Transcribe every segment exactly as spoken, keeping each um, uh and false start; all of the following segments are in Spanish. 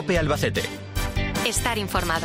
COPE Albacete. Estar informado.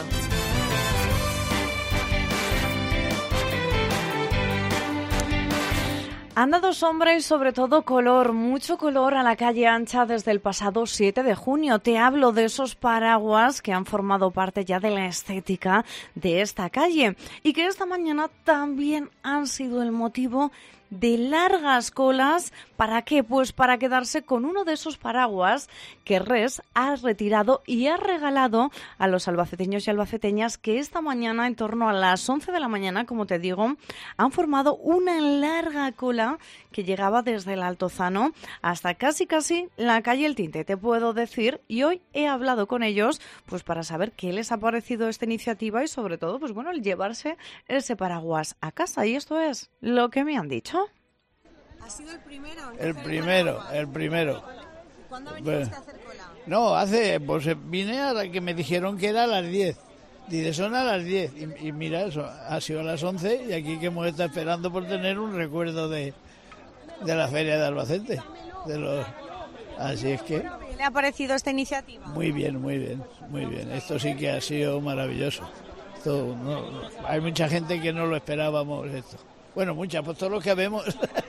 Han dado sombra y sobre todo color, mucho color a la calle ancha desde el pasado siete de junio. Te hablo de esos paraguas que han formado parte ya de la estética de esta calle y que esta mañana también han sido el motivo de largas colas. ¿Para qué? Pues para quedarse con uno de esos paraguas que Res ha retirado y ha regalado a los albaceteños y albaceteñas que esta mañana, en torno a las once de la mañana, como te digo, han formado una larga cola que llegaba desde el Altozano hasta casi casi la calle El Tinte, te puedo decir, y hoy he hablado con ellos pues para saber qué les ha parecido esta iniciativa y sobre todo, pues bueno, el llevarse ese paraguas a casa, y esto es lo que me han dicho. ¿Ha sido el primero? El primero, el primero. ¿Cuándo ha venido Bueno, usted a hacer cola? No, hace, pues vine a la que me dijeron que era a las diez. Dice, son a las diez. Y, y mira, eso ha sido a las once y aquí que hemos estado esperando por tener un recuerdo de, de la feria de Albacete. De los, así es que... ¿Qué le ha parecido esta iniciativa? Muy bien, muy bien, muy bien. Esto sí que ha sido maravilloso. Esto, no, hay mucha gente que no lo esperábamos esto. Bueno, muchas, pues todos los que vemos...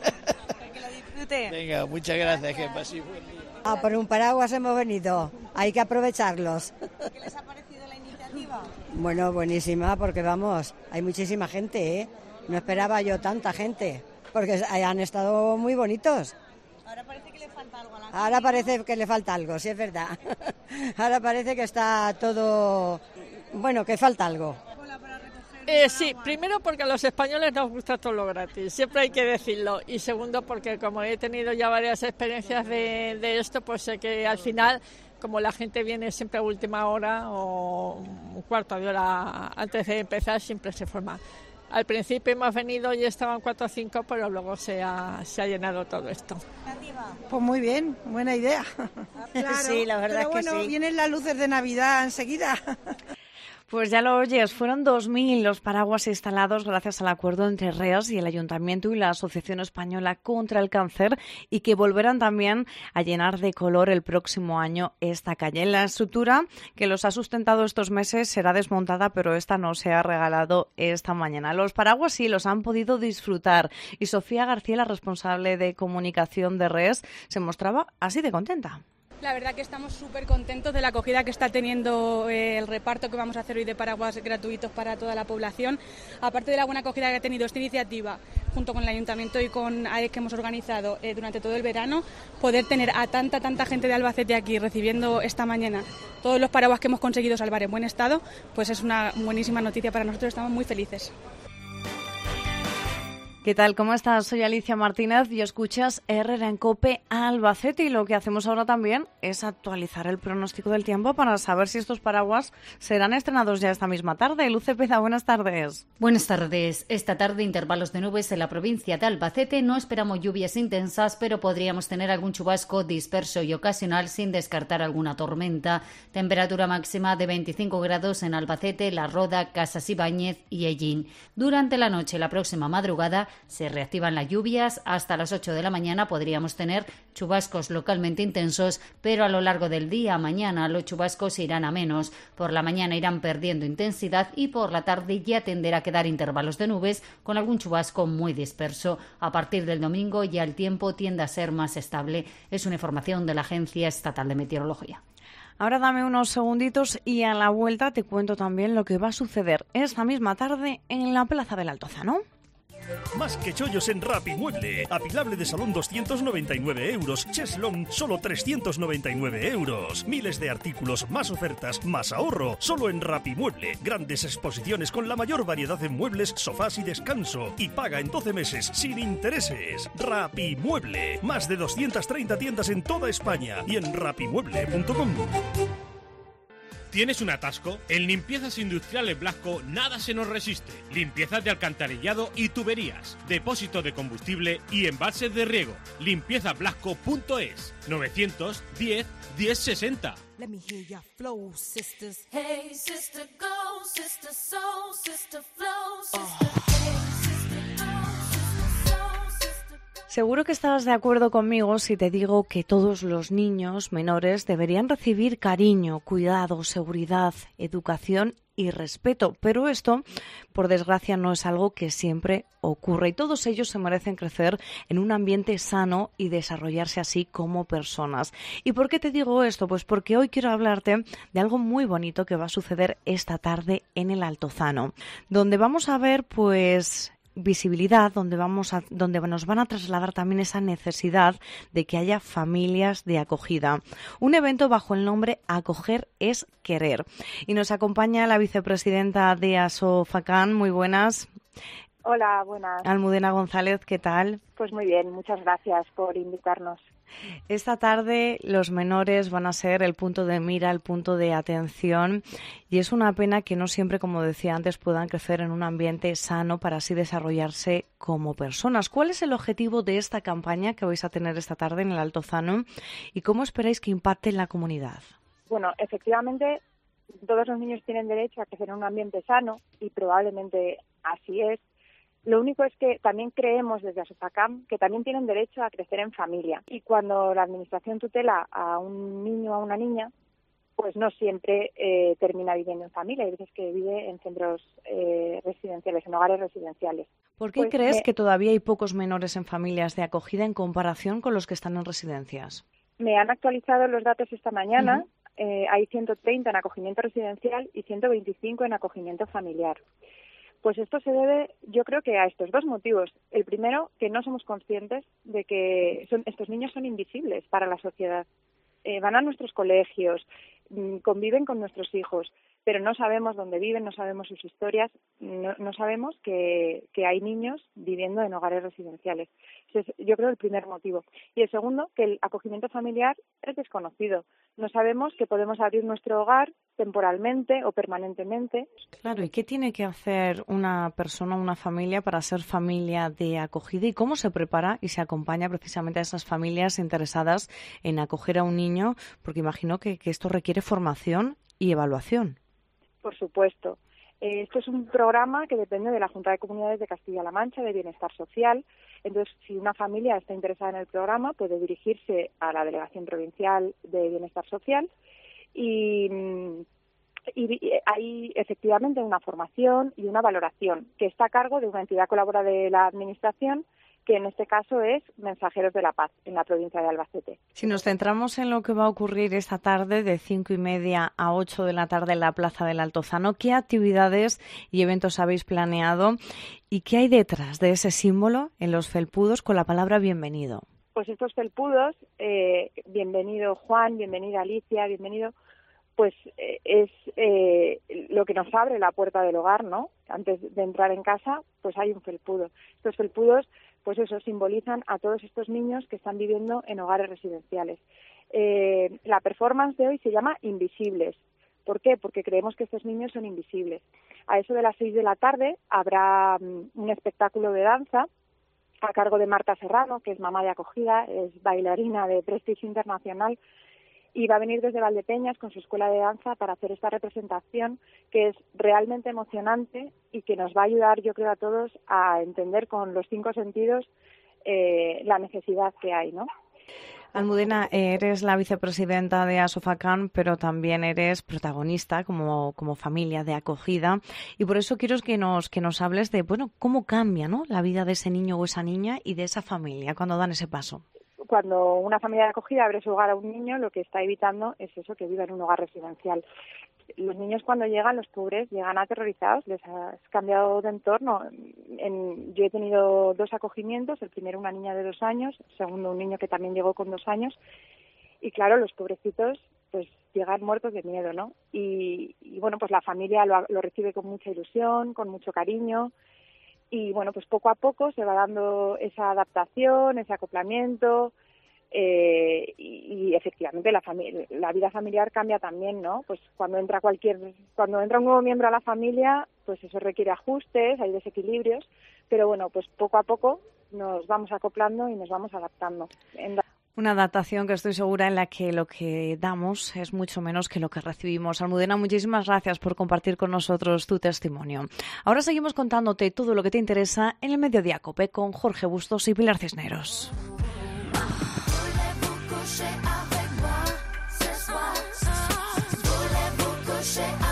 Que lo disfrute. Venga, muchas gracias, que paséis buen día. Ah, por un paraguas hemos venido, hay que aprovecharlos. ¿Qué les ha parecido la iniciativa? Bueno, buenísima, porque vamos, hay muchísima gente, ¿eh? No esperaba yo tanta gente, porque han estado muy bonitos. Ahora parece que le falta algo a la Ahora parece que le falta algo, sí es verdad. Ahora parece que está todo... Bueno, que falta algo. Eh, sí, primero porque a los españoles nos gusta todo lo gratis, siempre hay que decirlo. Y segundo porque como he tenido ya varias experiencias de, de esto, pues sé que al final, como la gente viene siempre a última hora o un cuarto de hora antes de empezar, siempre se forma. Al principio hemos venido y estaban cuatro o cinco, pero luego se ha, se ha llenado todo esto. Pues muy bien, buena idea. Claro, sí, la verdad pero es que bueno, sí. Vienen las luces de Navidad enseguida. Pues ya lo oyes, fueron dos mil los paraguas instalados gracias al acuerdo entre Reas y el Ayuntamiento y la Asociación Española contra el Cáncer, y que volverán también a llenar de color el próximo año esta calle. La estructura que los ha sustentado estos meses será desmontada, pero esta no se ha regalado esta mañana. Los paraguas sí los han podido disfrutar y Sofía García, la responsable de comunicación de Reas, se mostraba así de contenta. La verdad que estamos súper contentos de la acogida que está teniendo eh, el reparto que vamos a hacer hoy de paraguas gratuitos para toda la población. Aparte de la buena acogida que ha tenido esta iniciativa, junto con el Ayuntamiento y con A E C que hemos organizado eh, durante todo el verano, poder tener a tanta, tanta gente de Albacete aquí recibiendo esta mañana todos los paraguas que hemos conseguido salvar en buen estado, pues es una buenísima noticia para nosotros, estamos muy felices. ¿Qué tal? ¿Cómo estás? Soy Alicia Martínez y escuchas Herrera en COPE Albacete, y lo que hacemos ahora también es actualizar el pronóstico del tiempo para saber si estos paraguas serán estrenados ya esta misma tarde. Luce Peza, buenas tardes. Buenas tardes. Esta tarde intervalos de nubes en la provincia de Albacete. No esperamos lluvias intensas, pero podríamos tener algún chubasco disperso y ocasional sin descartar alguna tormenta. Temperatura máxima de veinticinco grados en Albacete, La Roda, Casas Ibáñez y Ellín. Durante la noche y la próxima madrugada se reactivan las lluvias. Hasta las ocho de la mañana podríamos tener chubascos localmente intensos, pero a lo largo del día mañana los chubascos irán a menos. Por la mañana irán perdiendo intensidad y por la tarde ya tenderá a quedar intervalos de nubes con algún chubasco muy disperso. A partir del domingo ya el tiempo tiende a ser más estable. Es una información de la Agencia Estatal de Meteorología. Ahora dame unos segunditos y a la vuelta te cuento también lo que va a suceder esta misma tarde en la Plaza del Altozano. Más que chollos en Rapimueble. Apilable de salón doscientos noventa y nueve euros. Cheslong solo trescientos noventa y nueve euros. Miles de artículos, más ofertas, más ahorro. Solo en Rapimueble. Grandes exposiciones con la mayor variedad de muebles, sofás y descanso. Y paga en doce meses sin intereses. Rapimueble. Más de doscientas treinta tiendas en toda España y en rapimueble punto com. ¿Tienes un atasco? En Limpiezas Industriales Blasco nada se nos resiste. Limpiezas de alcantarillado y tuberías, depósito de combustible y embalses de riego. limpieza blasco punto es. novecientos diez diez sesenta. Let me hear your flow, sisters. Hey, sister, go, sister, soul, sister, flow, sister. Hey, sister, go, sister, soul, sister. Seguro que estarás de acuerdo conmigo si te digo que todos los niños menores deberían recibir cariño, cuidado, seguridad, educación y respeto, pero esto, por desgracia, no es algo que siempre ocurre y todos ellos se merecen crecer en un ambiente sano y desarrollarse así como personas. ¿Y por qué te digo esto? Pues porque hoy quiero hablarte de algo muy bonito que va a suceder esta tarde en el Altozano, donde vamos a ver pues visibilidad, donde vamos a, donde nos van a trasladar también esa necesidad de que haya familias de acogida. Un evento bajo el nombre Acoger es Querer. Y nos acompaña la vicepresidenta de ASOFACAN. Muy buenas. Hola, buenas. Almudena González, ¿qué tal? Pues muy bien, muchas gracias por invitarnos. Esta tarde los menores van a ser el punto de mira, el punto de atención y es una pena que no siempre, como decía antes, puedan crecer en un ambiente sano para así desarrollarse como personas. ¿Cuál es el objetivo de esta campaña que vais a tener esta tarde en el Altozano y cómo esperáis que impacte en la comunidad? Bueno, efectivamente, todos los niños tienen derecho a crecer en un ambiente sano y probablemente así es. Lo único es que también creemos desde ASOFACAN que también tienen derecho a crecer en familia. Y cuando la Administración tutela a un niño o a una niña, pues no siempre eh, termina viviendo en familia. Hay veces que vive en centros eh, residenciales, en hogares residenciales. ¿Por qué pues crees me, que todavía hay pocos menores en familias de acogida en comparación con los que están en residencias? Me han actualizado los datos esta mañana. Uh-huh. Eh, hay ciento treinta en acogimiento residencial y ciento veinticinco en acogimiento familiar. Pues esto se debe, yo creo que a estos dos motivos. El primero, que no somos conscientes de que son, estos niños son invisibles para la sociedad. Eh, van a nuestros colegios, mmm, conviven con nuestros hijos, pero no sabemos dónde viven, no sabemos sus historias, no, no sabemos que, que hay niños viviendo en hogares residenciales. Ese es, yo creo, el primer motivo. Y el segundo, que el acogimiento familiar es desconocido. No sabemos que podemos abrir nuestro hogar temporalmente o permanentemente. Claro, ¿y qué tiene que hacer una persona, una familia para ser familia de acogida? ¿Y cómo se prepara y se acompaña precisamente a esas familias interesadas en acoger a un niño? Porque imagino que, que esto requiere formación y evaluación. Por supuesto. Eh, esto es un programa que depende de la Junta de Comunidades de Castilla-La Mancha de Bienestar Social. Entonces, si una familia está interesada en el programa, puede dirigirse a la Delegación Provincial de Bienestar Social y, y hay efectivamente una formación y una valoración que está a cargo de una entidad colaboradora de la Administración, que en este caso es Mensajeros de la Paz, en la provincia de Albacete. Si nos centramos en lo que va a ocurrir esta tarde, de cinco y media a ocho de la tarde en la Plaza del Altozano, ¿qué actividades y eventos habéis planeado y qué hay detrás de ese símbolo en los felpudos con la palabra bienvenido? Pues estos felpudos, eh, bienvenido Juan, bienvenida Alicia, bienvenido, pues eh, es eh, lo que nos abre la puerta del hogar, ¿no? Antes de entrar en casa, pues hay un felpudo. Estos felpudos, pues eso, simbolizan a todos estos niños que están viviendo en hogares residenciales. Eh, la performance de hoy se llama Invisibles. ¿Por qué? Porque creemos que estos niños son invisibles. A eso de las seis de la tarde habrá um, un espectáculo de danza a cargo de Marta Serrano, que es mamá de acogida, es bailarina de prestigio internacional, y va a venir desde Valdepeñas con su escuela de danza para hacer esta representación que es realmente emocionante y que nos va a ayudar, yo creo, a todos a entender con los cinco sentidos eh, la necesidad que hay, ¿no? Almudena, eres la vicepresidenta de ASOFACAN, pero también eres protagonista como, como familia de acogida y por eso quiero que nos, que nos hables de, bueno, cómo cambia, ¿no?, la vida de ese niño o esa niña y de esa familia cuando dan ese paso. Cuando una familia de acogida abre su hogar a un niño, lo que está evitando es eso, que viva en un hogar residencial. Los niños cuando llegan, los pobres, llegan aterrorizados, les has cambiado de entorno. En, yo he tenido dos acogimientos, el primero una niña de dos años, el segundo un niño que también llegó con dos años, y claro, los pobrecitos pues llegan muertos de miedo, ¿no? Y, y bueno, pues la familia lo, lo recibe con mucha ilusión, con mucho cariño, y bueno, pues poco a poco se va dando esa adaptación, ese acoplamiento, eh, y, y efectivamente la familia, la vida familiar cambia también, ¿no? Pues cuando entra cualquier, cuando entra un nuevo miembro a la familia, pues eso requiere ajustes, hay desequilibrios, pero bueno, pues poco a poco nos vamos acoplando y nos vamos adaptando. En Una adaptación que estoy segura en la que lo que damos es mucho menos que lo que recibimos. Almudena, muchísimas gracias por compartir con nosotros tu testimonio. Ahora seguimos contándote todo lo que te interesa en el Mediodía COPE con Jorge Bustos y Pilar Cisneros. Coucher avec moi ce soir. Voulez-vous coucher